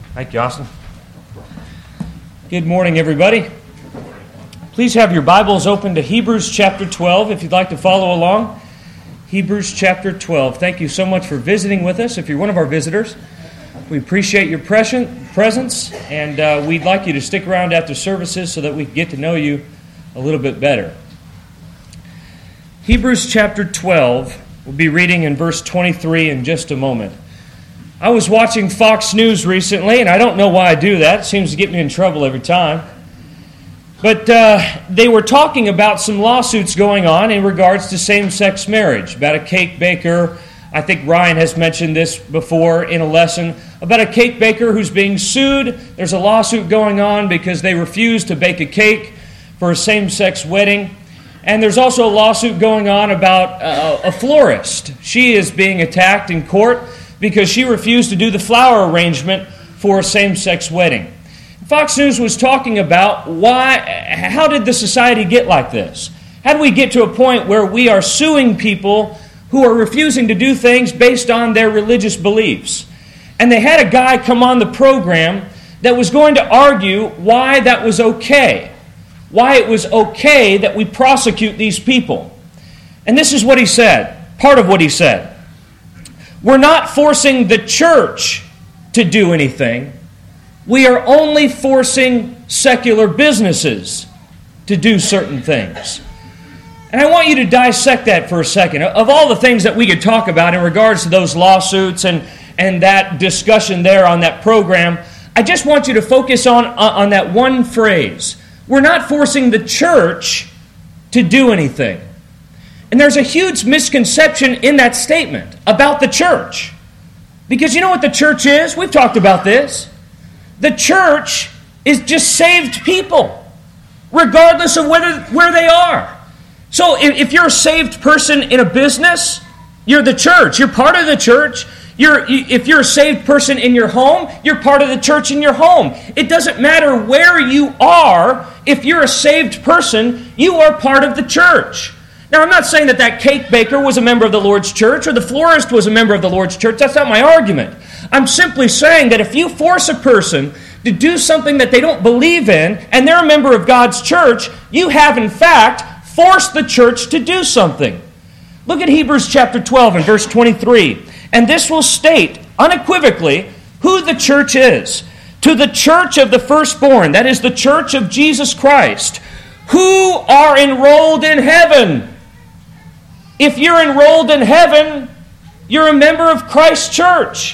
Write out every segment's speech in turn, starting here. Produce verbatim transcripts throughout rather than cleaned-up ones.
Thank you, Austin. Good morning, everybody. Please have your Bibles open to Hebrews chapter twelve if you'd like to follow along. Hebrews chapter twelve. Thank you so much for visiting with us. If you're one of our visitors, we appreciate your presence, and uh, we'd like you to stick around after services so that we can get to know you a little bit better. Hebrews chapter twelve, we'll be reading in verse twenty-three in just a moment. I was watching Fox News recently, and I don't know why I do that. It seems to get me in trouble every time. But uh, they were talking about some lawsuits going on in regards to same-sex marriage, about a cake baker. I think Ryan has mentioned this before in a lesson, about a cake baker who's being sued. There's a lawsuit going on because they refused to bake a cake for a same-sex wedding. And there's also a lawsuit going on about uh, a florist. She is being attacked in court because she refused to do the flower arrangement for a same-sex wedding. Fox News was talking about why, how did the society get like this? How do we get to a point where we are suing people who are refusing to do things based on their religious beliefs? And they had a guy come on the program that was going to argue why that was okay, why it was okay that we prosecute these people. And this is what he said, part of what he said. We're not forcing the church to do anything. We are only forcing secular businesses to do certain things. And I want you to dissect that for a second. Of all the things that we could talk about in regards to those lawsuits and, and that discussion there on that program, I just want you to focus on, on that one phrase. We're not forcing the church to do anything. And there's a huge misconception in that statement about the church. Because you know what the church is? We've talked about this. The church is just saved people, regardless of whether where they are. So if, if you're a saved person in a business, you're the church. You're part of the church. You're, if you're a saved person in your home, you're part of the church in your home. It doesn't matter where you are. If you're a saved person, you are part of the church. Now, I'm not saying that that cake baker was a member of the Lord's church or the florist was a member of the Lord's church. That's not my argument. I'm simply saying that if you force a person to do something that they don't believe in and they're a member of God's church, you have, in fact, forced the church to do something. Look at Hebrews chapter twelve and verse twenty-three. And this will state unequivocally who the church is. To the church of the firstborn, that is the church of Jesus Christ, who are enrolled in heaven. If you're enrolled in heaven, you're a member of Christ's church.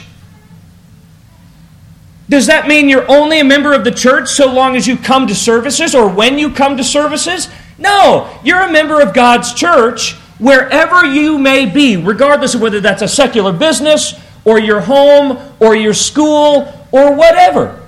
Does that mean you're only a member of the church so long as you come to services or when you come to services? No, you're a member of God's church wherever you may be, regardless of whether that's a secular business or your home or your school or whatever.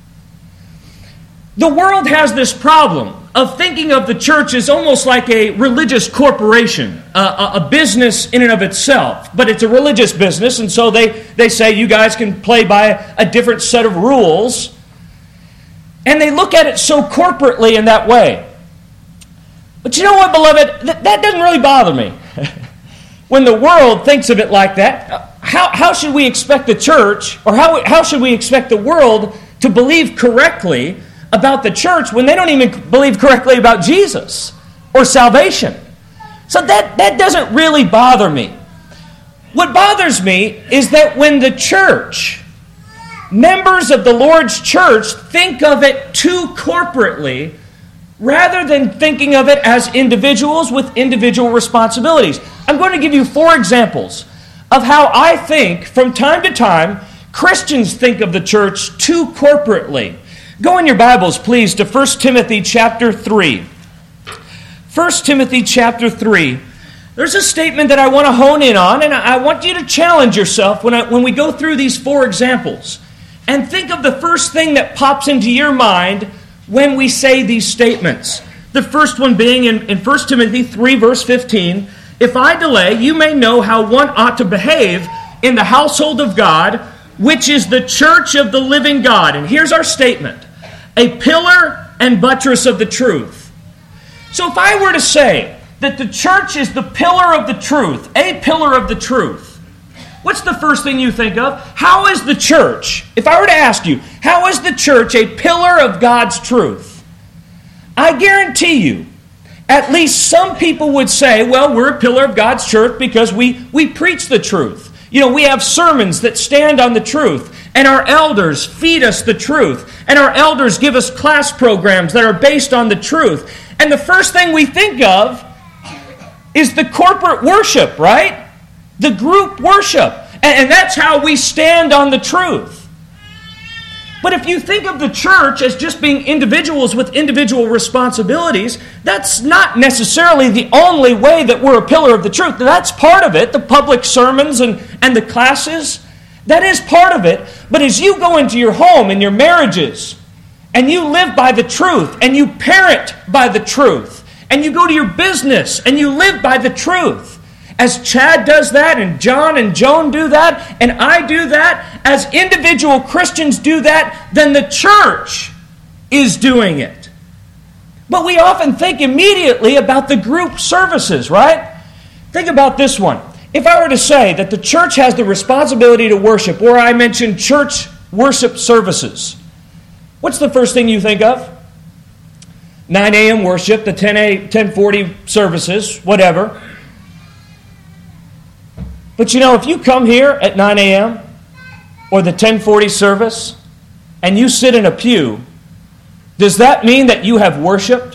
The world has this problem of thinking of the church as almost like a religious corporation, a, a, a business in and of itself. But it's a religious business, and so they, they say you guys can play by a different set of rules. And they look at it so corporately in that way. But you know what, beloved? That, that doesn't really bother me. When the world thinks of it like that, how, how should we expect the church, or how, how should we expect the world to believe correctly about the church when they don't even believe correctly about Jesus or salvation? So that, that doesn't really bother me. What bothers me is that when the church, members of the Lord's church, think of it too corporately rather than thinking of it as individuals with individual responsibilities. I'm going to give you four examples of how I think from time to time Christians think of the church too corporately. Go in your Bibles, please, to First Timothy chapter three. First Timothy chapter three. There's a statement that I want to hone in on, and I want you to challenge yourself when, I, when we go through these four examples. And think of the first thing that pops into your mind when we say these statements. The first one being in, in First Timothy three, verse fifteen. If I delay, you may know how one ought to behave in the household of God, which is the church of the living God. And here's our statement. A pillar and buttress of the truth. So if I were to say that the church is the pillar of the truth, a pillar of the truth, what's the first thing you think of? How is the church, if I were to ask you, how is the church a pillar of God's truth? I guarantee you, at least some people would say, well, we're a pillar of God's church because we, we preach the truth. You know, we have sermons that stand on the truth, and our elders feed us the truth, and our elders give us class programs that are based on the truth. And the first thing we think of is the corporate worship, right? The group worship. And that's how we stand on the truth. But if you think of the church as just being individuals with individual responsibilities, that's not necessarily the only way that we're a pillar of the truth. That's part of it, the public sermons and, and the classes. That is part of it. But as you go into your home and your marriages, and you live by the truth, and you parent by the truth, and you go to your business, and you live by the truth, as Chad does that, and John and Joan do that, and I do that, as individual Christians do that, then the church is doing it. But we often think immediately about the group services, right? Think about this one. If I were to say that the church has the responsibility to worship, or I mentioned church worship services, what's the first thing you think of? nine a.m. worship, the ten forty services, whatever. But you know, if you come here at nine a.m. or the ten forty service and you sit in a pew, does that mean that you have worshiped?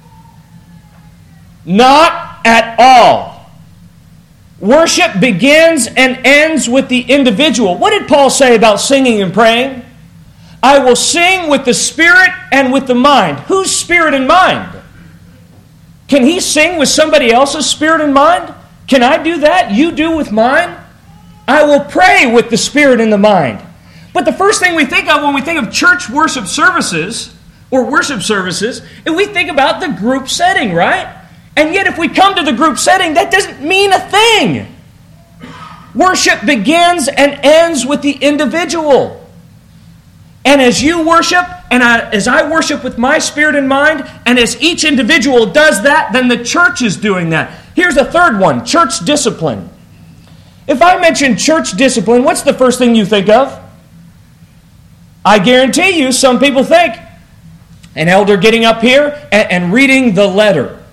Not at all. Worship begins and ends with the individual. What did Paul say about singing and praying? I will sing with the spirit and with the mind. Whose spirit and mind? Can he sing with somebody else's spirit and mind? Can I do that? You do with mine? I will pray with the spirit and the mind. But the first thing we think of when we think of church worship services or worship services is we think about the group setting, right? And yet if we come to the group setting, that doesn't mean a thing. Worship begins and ends with the individual. And as you worship, and I, as I worship with my spirit and mind, and as each individual does that, then the church is doing that. Here's a third one, church discipline. If I mention church discipline, what's the first thing you think of? I guarantee you some people think an elder getting up here and, and reading the letter.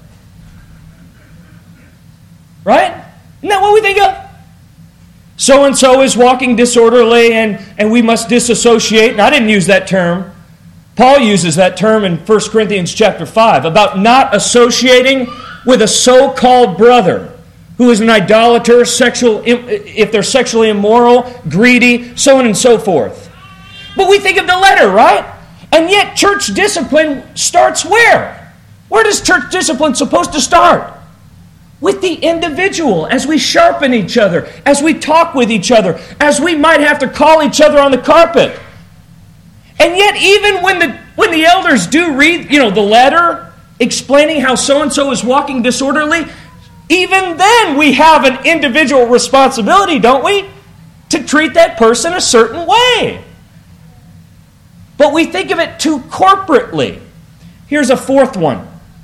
Right? Isn't that what we think of? So-and-so is walking disorderly and, and we must disassociate. And I didn't use that term. Paul uses that term in First Corinthians chapter five about not associating with a so-called brother who is an idolater, sexual, if they're sexually immoral, greedy, so on and so forth. But we think of the letter, right? And yet church discipline starts where? Where does church discipline supposed to start? With the individual, as we sharpen each other, as we talk with each other, as we might have to call each other on the carpet. And yet even when the when the elders do read, you know, the letter explaining how so-and-so is walking disorderly, even then we have an individual responsibility, don't we? To treat that person a certain way. But we think of it too corporately. Here's a fourth one.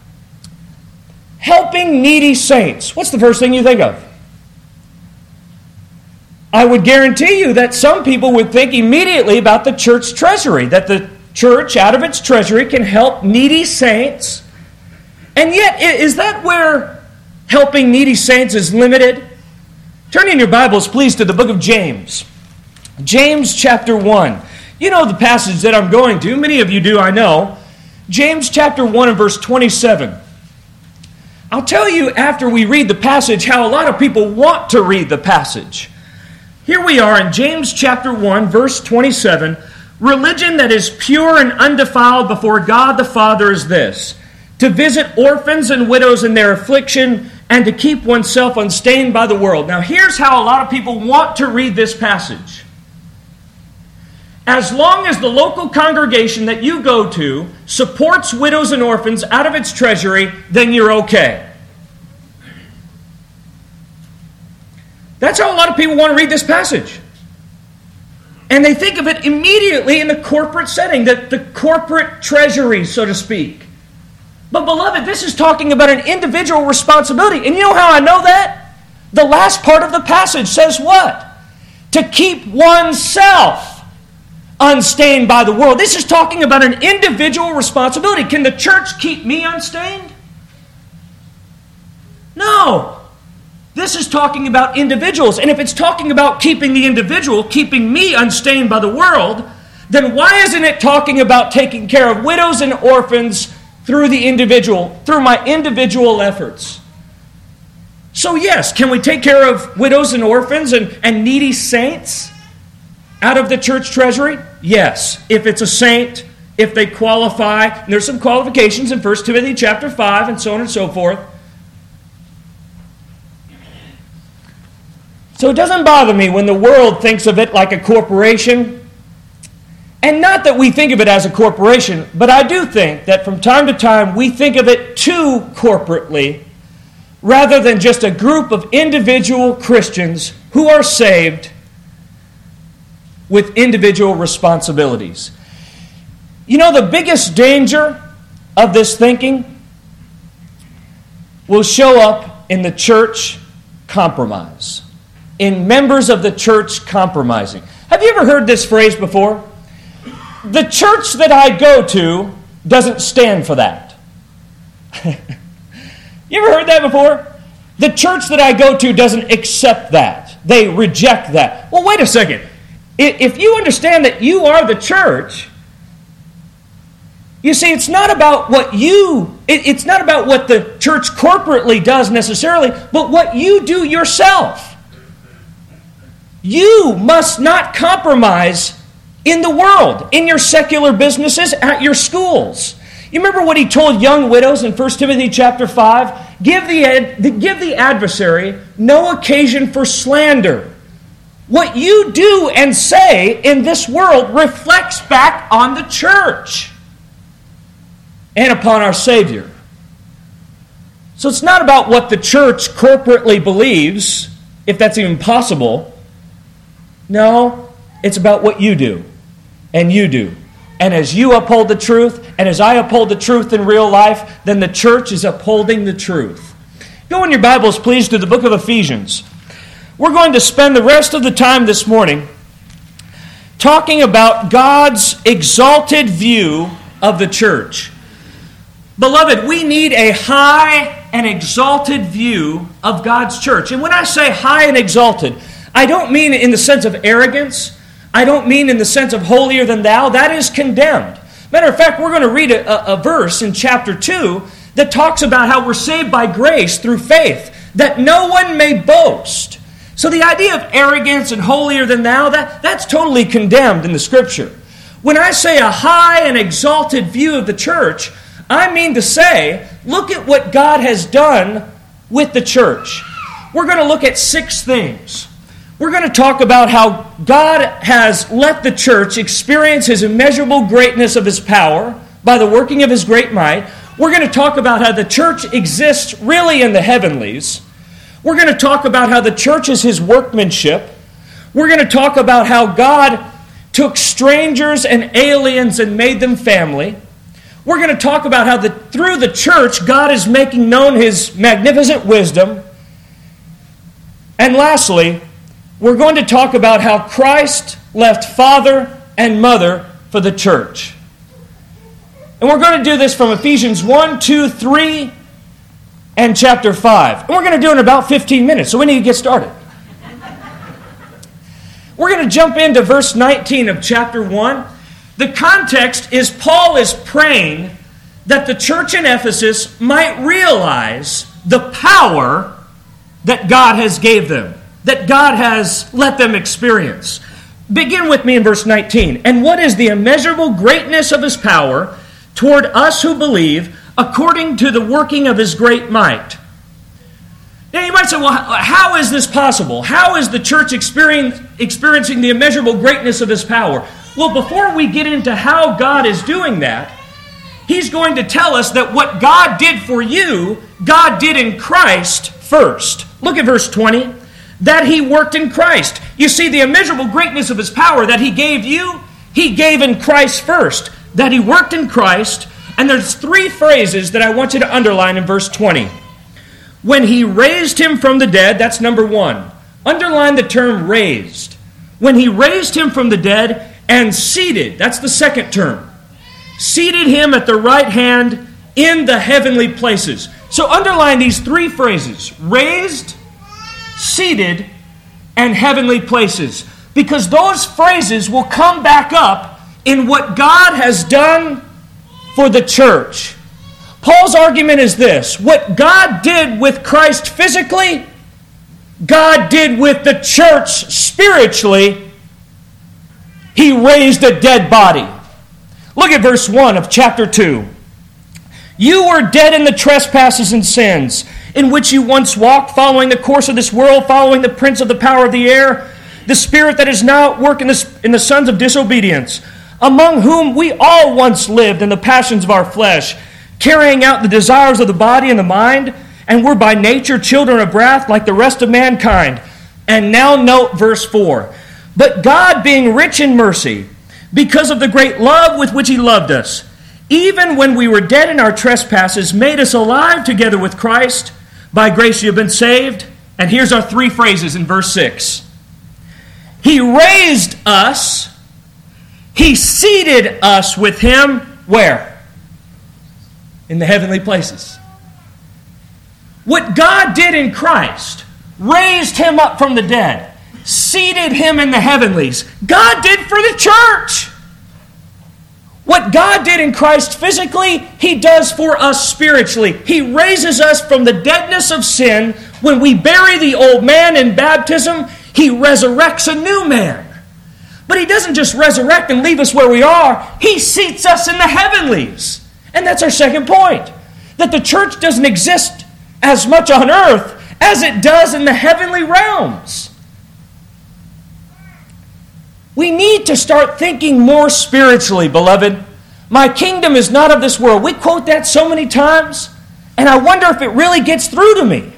Helping needy saints. What's the first thing you think of? I would guarantee you that some people would think immediately about the church treasury, that the church, out of its treasury, can help needy saints. And yet, is that where helping needy saints is limited? Turn in your Bibles, please, to the book of James. James chapter one. You know the passage that I'm going to. Many of you do, I know. James chapter one and verse twenty-seven. I'll tell you after we read the passage how a lot of people want to read the passage. Here we are in James chapter one, verse twenty-seven. Religion that is pure and undefiled before God the Father is this: to visit orphans and widows in their affliction and to keep oneself unstained by the world. Now here's how a lot of people want to read this passage. As long as the local congregation that you go to supports widows and orphans out of its treasury, then you're okay. That's how a lot of people want to read this passage. And they think of it immediately in the corporate setting, the, the corporate treasury, so to speak. But beloved, this is talking about an individual responsibility. And you know how I know that? The last part of the passage says what? to keep oneself unstained by the world. This is talking about an individual responsibility. Can the church keep me unstained? No. This is talking about individuals. And if it's talking about keeping the individual, keeping me unstained by the world, then why isn't it talking about taking care of widows and orphans through the individual, through my individual efforts? So yes, can we take care of widows and orphans and, and needy saints out of the church treasury? Yes, if it's a saint, if they qualify. And there's some qualifications in First Timothy chapter five and so on and so forth. So it doesn't bother me when the world thinks of it like a corporation. And not that we think of it as a corporation, but I do think that from time to time we think of it too corporately, rather than just a group of individual Christians who are saved with individual responsibilities. You know, the biggest danger of this thinking will show up in the church compromise, in members of the church compromising. Have you ever heard this phrase before? The church that I go to doesn't stand for that. You ever heard that before? The church that I go to doesn't accept that. They reject that. Well, wait a second. If you understand that you are the church, you see, it's not about what you, it's not about what the church corporately does necessarily, but what you do yourself. You must not compromise in the world, in your secular businesses, at your schools. You remember what he told young widows in First Timothy chapter five? Give the, ad, give the adversary no occasion for slander. What you do and say in this world reflects back on the church and upon our Savior. So it's not about what the church corporately believes, if that's even possible. No, it's about what you do and you do. And as you uphold the truth, and as I uphold the truth in real life, then the church is upholding the truth. Go in your Bibles, please, to the book of Ephesians. We're going to spend the rest of the time this morning talking about God's exalted view of the church. Beloved, we need a high and exalted view of God's church. And when I say high and exalted, I don't mean in the sense of arrogance. I don't mean in the sense of holier than thou. That is condemned. Matter of fact, we're going to read a, a, a verse in chapter two that talks about how we're saved by grace through faith, that no one may boast. So the idea of arrogance and holier than thou, that, that's totally condemned in the Scripture. When I say a high and exalted view of the church, I mean to say, look at what God has done with the church. We're going to look at six things. We're going to talk about how God has let the church experience His immeasurable greatness of His power by the working of His great might. We're going to talk about how the church exists really in the heavenlies. We're going to talk about how the church is His workmanship. We're going to talk about how God took strangers and aliens and made them family. We're going to talk about how the, through the church, God is making known His magnificent wisdom. And lastly, we're going to talk about how Christ left father and mother for the church. And we're going to do this from Ephesians one, two, three, and chapter five. And we're going to do it in about fifteen minutes, so we need to get started. We're going to jump into verse nineteen of chapter one. The context is Paul is praying that the church in Ephesus might realize the power that God has gave them, that God has let them experience. Begin with me in verse nineteen. And what is the immeasurable greatness of His power toward us who believe, according to the working of His great might? Now you might say, well, how is this possible? How is the church experiencing the immeasurable greatness of His power? Well, before we get into how God is doing that, He's going to tell us that what God did for you, God did in Christ first. Look at verse twenty. That He worked in Christ. You see, the immeasurable greatness of His power that He gave you, He gave in Christ first. That He worked in Christ. And there's three phrases that I want you to underline in verse twenty. When He raised Him from the dead, that's number one. Underline the term raised. when he raised him from the dead and seated, that's the second term, seated him at the right hand in the heavenly places. So underline these three phrases: raised, seated, and heavenly places. Because those phrases will come back up in what God has done for the church. Paul's argument is this: what God did with Christ physically, God did with the church spiritually. He raised a dead body. Look at verse one of chapter two. You were dead in the trespasses and sins, in which you once walked, following the course of this world, following the prince of the power of the air, the spirit that is now at work in the, in the sons of disobedience, among whom we all once lived in the passions of our flesh, carrying out the desires of the body and the mind, and were by nature children of wrath like the rest of mankind. And now note verse four. But God, being rich in mercy, because of the great love with which He loved us, even when we were dead in our trespasses, made us alive together with Christ. By grace you have been saved. And here's our three phrases in verse six. He raised us. He seated us with Him. Where? In the heavenly places. What God did in Christ, raised Him up from the dead, seated Him in the heavenlies, God did for the church. What God did in Christ physically, He does for us spiritually. He raises us from the deadness of sin. When we bury the old man in baptism, He resurrects a new man. But He doesn't just resurrect and leave us where we are. He seats us in the heavenlies. And that's our second point. That the church doesn't exist as much on earth as it does in the heavenly realms. We need to start thinking more spiritually, beloved. My kingdom is not of this world. We quote that so many times, and I wonder if it really gets through to me.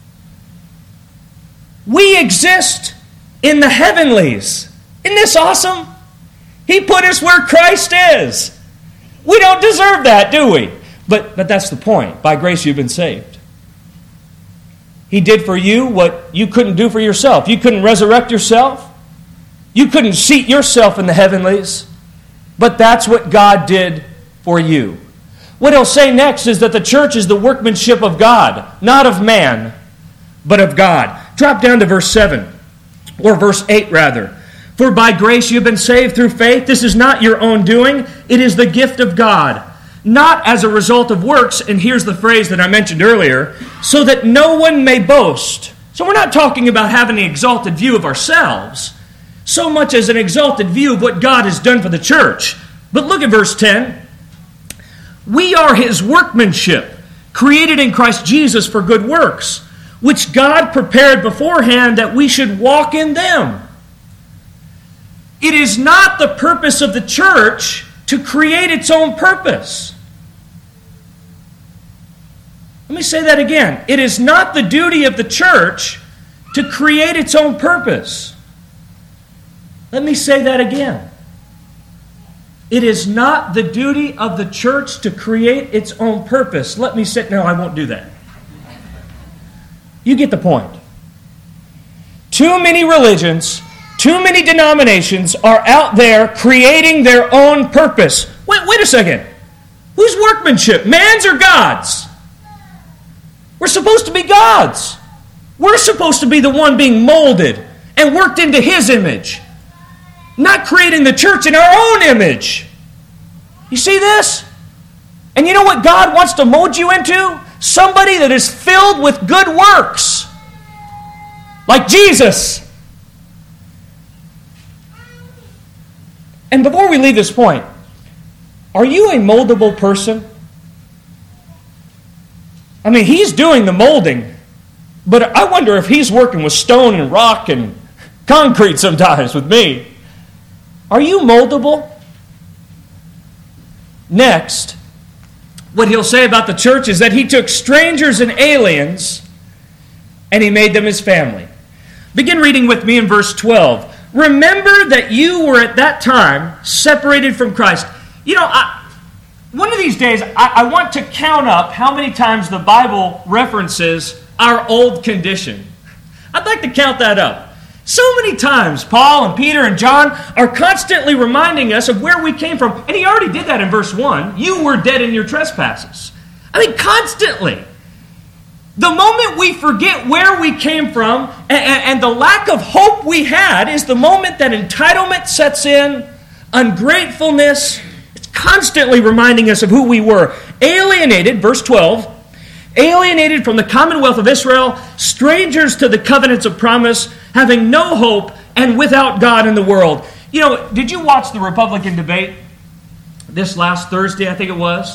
We exist in the heavenlies. Isn't this awesome? He put us where Christ is. We don't deserve that, do we? But, but that's the point. By grace you've been saved. He did for you what you couldn't do for yourself. You couldn't resurrect yourself. You couldn't seat yourself in the heavenlies, but that's what God did for you. What he'll say next is that the church is the workmanship of God, not of man, but of God. Drop down to verse seven, or verse eight rather. For by grace you have been saved through faith. This is not your own doing. It is the gift of God, not as a result of works. And here's the phrase that I mentioned earlier, so that no one may boast. So we're not talking about having an exalted view of ourselves, so much as an exalted view of what God has done for the church. But look at verse ten. We are His workmanship, created in Christ Jesus for good works, which God prepared beforehand that we should walk in them. It is not the purpose of the church to create its own purpose. Let me say that again. It is not the duty of the church to create its own purpose. Let me say that again. It is not the duty of the church to create its own purpose. Let me say, no, I won't do that. You get the point. Too many religions, too many denominations are out there creating their own purpose. Wait, wait a second. Whose workmanship? Man's or God's? We're supposed to be God's. We're supposed to be the one being molded and worked into His image. Not creating the church in our own image. You see this? And you know what God wants to mold you into? Somebody that is filled with good works. Like Jesus. And before we leave this point, are you a moldable person? I mean, He's doing the molding, but I wonder if He's working with stone and rock and concrete sometimes with me. Are you moldable? Next, what he'll say about the church is that He took strangers and aliens and He made them His family. Begin reading with me in verse twelve. Remember that you were at that time separated from Christ. You know, I, one of these days, I, I want to count up how many times the Bible references our old condition. I'd like to count that up. So many times, Paul and Peter and John are constantly reminding us of where we came from. And he already did that in verse one. You were dead in your trespasses. I mean, constantly. The moment we forget where we came from and, and the lack of hope we had is the moment that entitlement sets in, ungratefulness. It's constantly reminding us of who we were. Alienated, verse twelve, alienated from the commonwealth of Israel, strangers to the covenants of promise, having no hope and without God in the world. You know, did you watch the Republican debate this last Thursday, I think it was?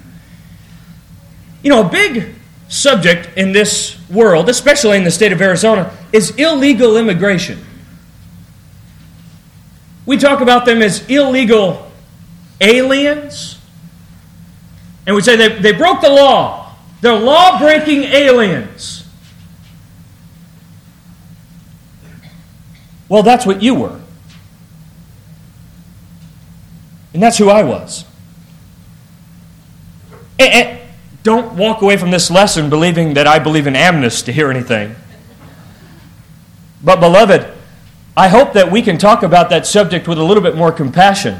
You know, a big subject in this world, especially in the state of Arizona, is illegal immigration. We talk about them as illegal aliens, and we say they, they broke the law. They're law-breaking aliens. Well, that's what you were. And that's who I was. And, and don't walk away from this lesson believing that I believe in amnesty or anything. But, beloved, I hope that we can talk about that subject with a little bit more compassion.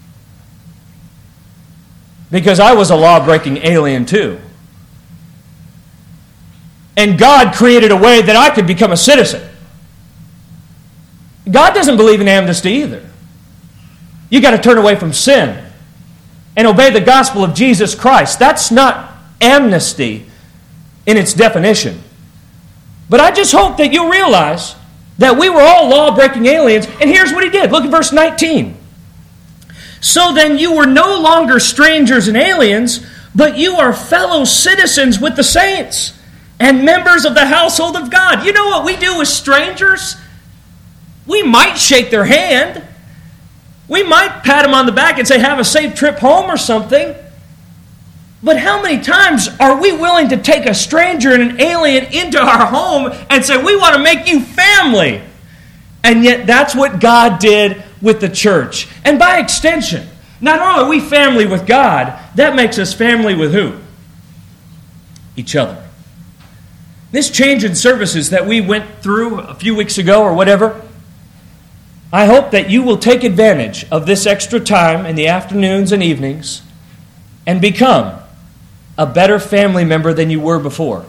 Because I was a law-breaking alien too. And God created a way that I could become a citizen. God doesn't believe in amnesty either. You got to turn away from sin and obey the gospel of Jesus Christ. That's not amnesty in its definition. But I just hope that you realize that we were all law-breaking aliens. And here's what he did. Look at verse nineteen. So then you were no longer strangers and aliens, but you are fellow citizens with the saints and members of the household of God. You know what we do with strangers? We might shake their hand. We might pat them on the back and say, have a safe trip home or something. But how many times are we willing to take a stranger and an alien into our home and say, we want to make you family? And yet that's what God did with the church. And by extension, not only are we family with God, that makes us family with who? Each other. This change in services that we went through a few weeks ago or whatever, I hope that you will take advantage of this extra time in the afternoons and evenings and become a better family member than you were before.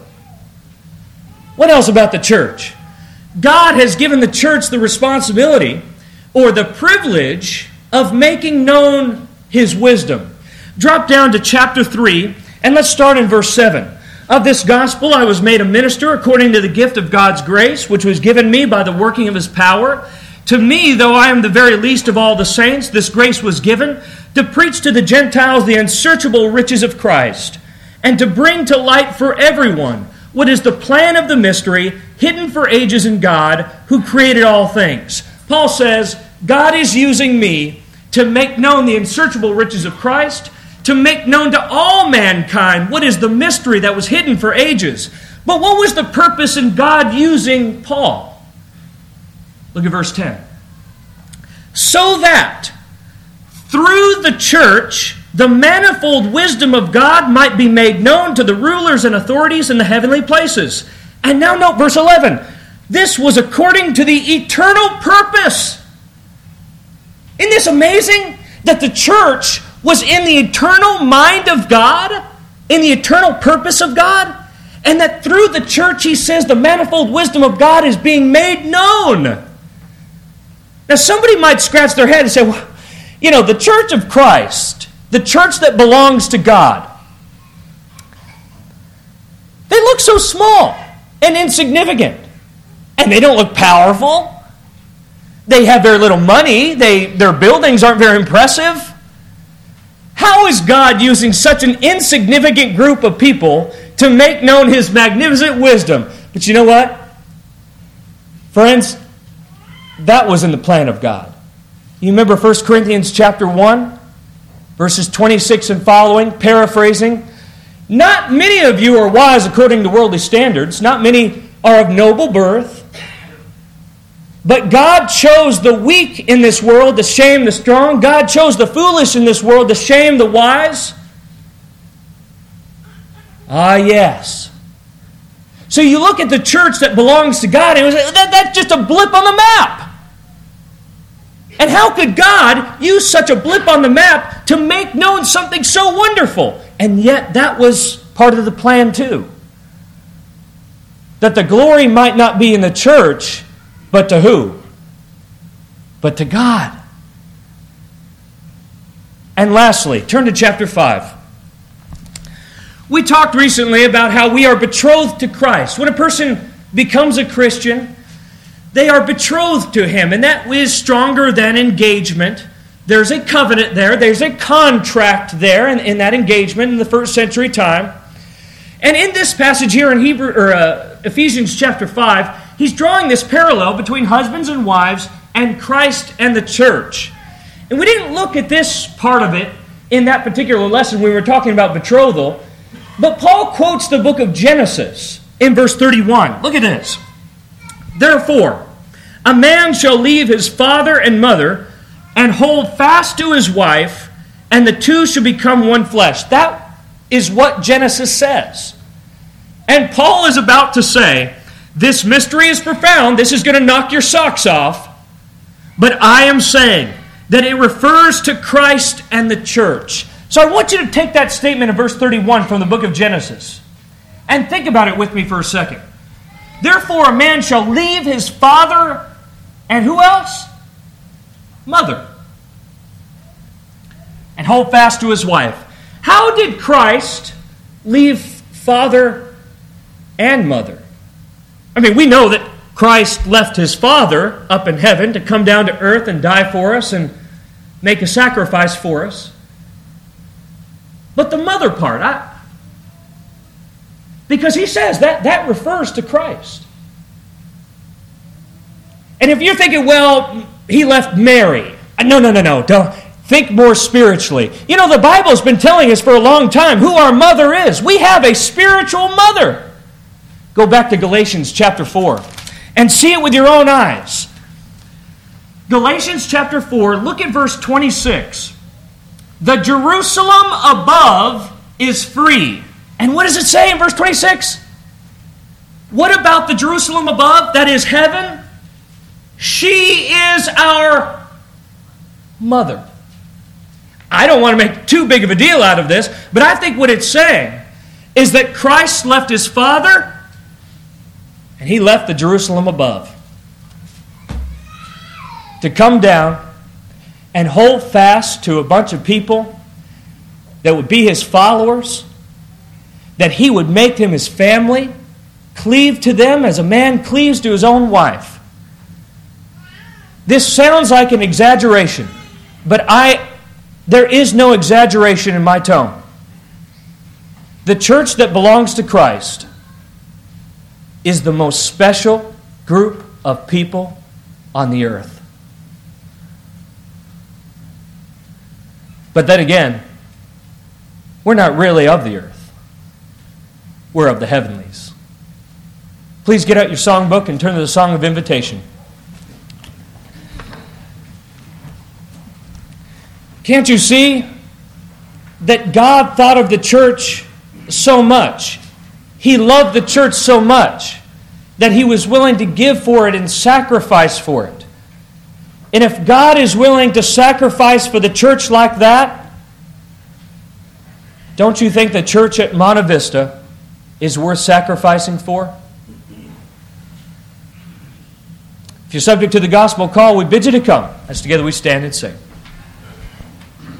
What else about the church? God has given the church the responsibility or the privilege of making known His wisdom. Drop down to chapter three, and let's start in verse seven. Of this gospel I was made a minister according to the gift of God's grace, which was given me by the working of His power. To me, though I am the very least of all the saints, this grace was given to preach to the Gentiles the unsearchable riches of Christ, and to bring to light for everyone what is the plan of the mystery hidden for ages in God, who created all things. Paul says, God is using me to make known the unsearchable riches of Christ, to make known to all mankind what is the mystery that was hidden for ages. But what was the purpose in God using Paul? Look at verse ten. So that through the church the manifold wisdom of God might be made known to the rulers and authorities in the heavenly places. And now note verse eleven. This was according to the eternal purpose. Isn't this amazing? That the church was in the eternal mind of God, in the eternal purpose of God, and that through the church, he says, the manifold wisdom of God is being made known. Now somebody might scratch their head and say, well, you know, the church of Christ, the church that belongs to God, they look so small and insignificant. And they don't look powerful. They have very little money. They, their buildings aren't very impressive. How is God using such an insignificant group of people to make known His magnificent wisdom? But you know what? Friends, that was in the plan of God. You remember First Corinthians chapter one, verses twenty-six and following, paraphrasing. Not many of you are wise according to worldly standards. Not many are of noble birth. But God chose the weak in this world to shame the strong. God chose the foolish in this world to shame the wise. Ah, yes. So you look at the church that belongs to God, and it was, that, that's just a blip on the map. And how could God use such a blip on the map to make known something so wonderful? And yet that was part of the plan too. That the glory might not be in the church, but to who? But to God. And lastly, turn to chapter five. We talked recently about how we are betrothed to Christ. When a person becomes a Christian, they are betrothed to Him, and that is stronger than engagement. There's a covenant there. There's a contract there in, in that engagement in the first century time. And in this passage here in Hebrew or uh, Ephesians chapter five, he's drawing this parallel between husbands and wives and Christ and the church. And we didn't look at this part of it in that particular lesson when we were talking about betrothal, but Paul quotes the book of Genesis in verse thirty-one. Look at this. Therefore, a man shall leave his father and mother and hold fast to his wife, and the two shall become one flesh. That is what Genesis says. And Paul is about to say, this mystery is profound. This is going to knock your socks off. But I am saying that it refers to Christ and the church. So I want you to take that statement in verse thirty-one from the book of Genesis and think about it with me for a second. Therefore, a man shall leave his father and who else? Mother. And hold fast to his wife. How did Christ leave father and mother? I mean, we know that Christ left his Father up in heaven to come down to earth and die for us and make a sacrifice for us. But the mother part, I, because he says that, that refers to Christ. And if you're thinking, well, he left Mary. No, no, no, no. Don't think more spiritually. You know, the Bible's been telling us for a long time who our mother is. We have a spiritual mother. Go back to Galatians chapter four and see it with your own eyes. Galatians chapter four, look at verse twenty-six. The Jerusalem above is free. And what does it say in verse twenty-six? What about the Jerusalem above? That is heaven. She is our mother. I don't want to make too big of a deal out of this, but I think what it's saying is that Christ left his Father and he left the Jerusalem above to come down and hold fast to a bunch of people that would be his followers, that he would make them his family, cleave to them as a man cleaves to his own wife. This sounds like an exaggeration, but I there is no exaggeration in my tone. The church that belongs to Christ is the most special group of people on the earth. But then again, we're not really of the earth. We're of the heavenlies. Please get out your songbook and turn to the Song of Invitation. Can't you see that God thought of the church so much? He loved the church so much that he was willing to give for it and sacrifice for it. And if God is willing to sacrifice for the church like that, don't you think the church at Monte Vista is worth sacrificing for? If you're subject to the gospel call, we bid you to come as together we stand and sing.